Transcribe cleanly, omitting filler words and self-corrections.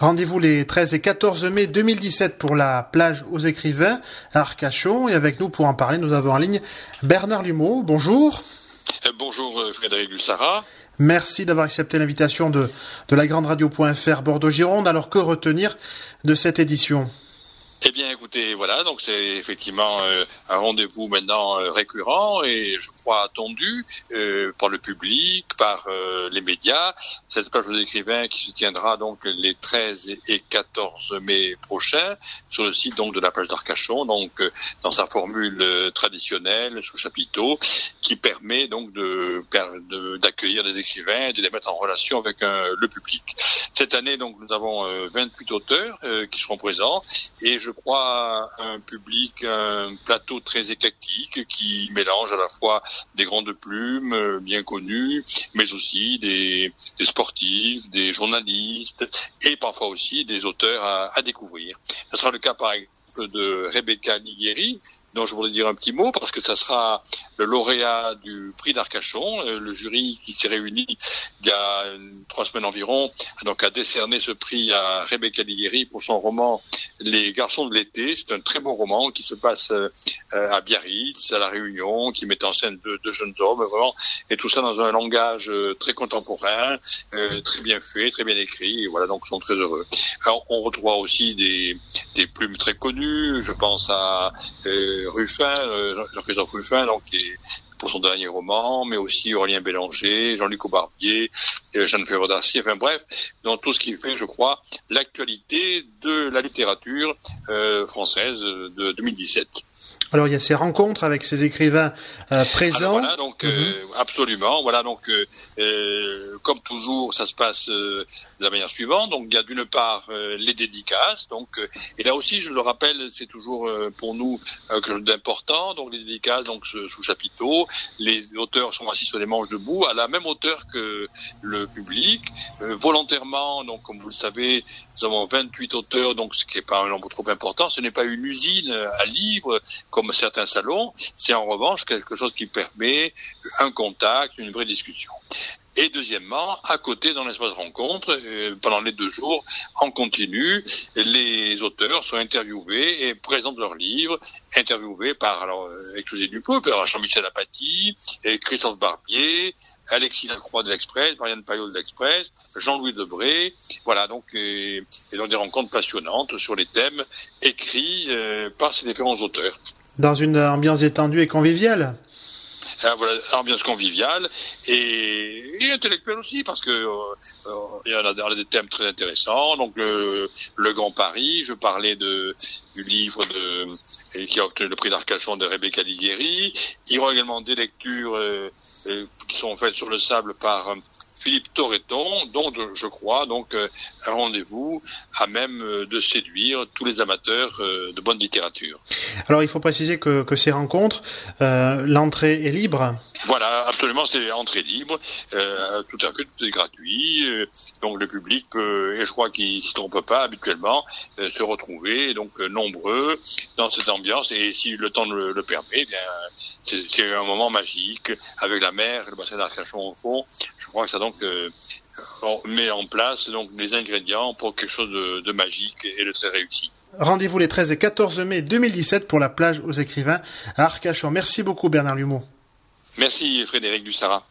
Rendez-vous les 13 et 14 mai 2017 pour la plage aux écrivains à Arcachon. Et avec nous pour en parler, nous avons en ligne Bernard Lumeau. Bonjour. Bonjour Frédéric Lussara. Merci d'avoir accepté l'invitation de la grande radio.fr Bordeaux-Gironde. Alors que retenir de cette édition ? Eh bien, écoutez, voilà, donc c'est effectivement un rendez-vous maintenant récurrent et je crois attendu par le public, par les médias. Cette plage aux écrivains qui se tiendra donc les 13 et 14 mai prochains sur le site donc de la plage d'Arcachon, donc dans sa formule traditionnelle sous chapiteau, qui permet donc d'accueillir des écrivains et de les mettre en relation avec le public. Cette année, donc, nous avons 28 auteurs qui seront présents et je crois un plateau très éclectique qui mélange à la fois des grandes plumes bien connues, mais aussi des sportifs, des journalistes et parfois aussi des auteurs à découvrir. Ce sera le cas par exemple de Rebecca Liguieri, dont je voudrais dire un petit mot parce que ça sera le lauréat du prix d'Arcachon. Le jury qui s'est réuni il y a 3 semaines environ a décerné ce prix à Rebecca Liguieri pour son roman Les garçons de l'été. C'est un très beau roman qui se passe à Biarritz, à La Réunion, qui met en scène deux jeunes hommes vraiment, et tout ça dans un langage très contemporain, très bien fait, très bien écrit. Et voilà, donc ils sont très heureux. Alors on retrouvera aussi des plumes très connues. Je pense à Ruffin, Jean-Christophe Ruffin, donc qui est pour son dernier roman, mais aussi Aurélien Bélanger, Jean-Luc Aubarbier, Jeanne Ferrand-Darcy, enfin bref, dans tout ce qui fait, je crois, l'actualité de la littérature française de 2017. Alors il y a ces rencontres avec ces écrivains présents. Alors, voilà, donc absolument. Voilà, donc comme toujours, ça se passe de la manière suivante. Donc il y a d'une part les dédicaces. Donc et là aussi, je le rappelle, c'est toujours pour nous quelque chose d'important. Donc les dédicaces, donc sous chapiteau, les auteurs sont assis sur les manches debout, à la même hauteur que le public, volontairement. Donc comme vous le savez, nous avons 28 auteurs, donc ce qui n'est pas un nombre trop important. Ce n'est pas une usine à livres comme certains salons, c'est en revanche quelque chose qui permet un contact, une vraie discussion. Et deuxièmement, à côté, dans l'espace rencontre, pendant les 2 jours, en continu, les auteurs sont interviewés et présentent leurs livres, interviewés par, Excusez du peu, par Jean-Michel Apathy, Christophe Barbier, Alexis Lacroix de l'Express, Marianne Payot de l'Express, Jean-Louis Debré, voilà, donc, et donc des rencontres passionnantes sur les thèmes écrits par ces différents auteurs. Dans une ambiance détendue et conviviale. Voilà, ambiance conviviale et intellectuelle aussi, parce que il y a des thèmes très intéressants. Donc le Grand Paris, je parlais du livre qui a obtenu le prix d'Arcachon de Rebecca Liguieri. Il y aura également des lectures qui sont faites sur le sable par Philippe Torreton, dont je crois donc un rendez-vous à même de séduire tous les amateurs de bonne littérature. Alors il faut préciser que ces rencontres, l'entrée est libre. Voilà, absolument, c'est entrée libre, tout à fait, tout est gratuit, donc le public peut, et je crois qu'il ne s'y trompe pas habituellement, se retrouver donc nombreux dans cette ambiance, et si le temps le permet, eh bien c'est un moment magique avec la mer et le bassin d'Arcachon au fond. Je crois que ça donc on met en place donc les ingrédients pour quelque chose de magique et de très réussi. Rendez-vous les 13 et 14 mai 2017 pour la plage aux écrivains à Arcachon. Merci beaucoup Bernard Lumeau. Merci Frédéric Lussara.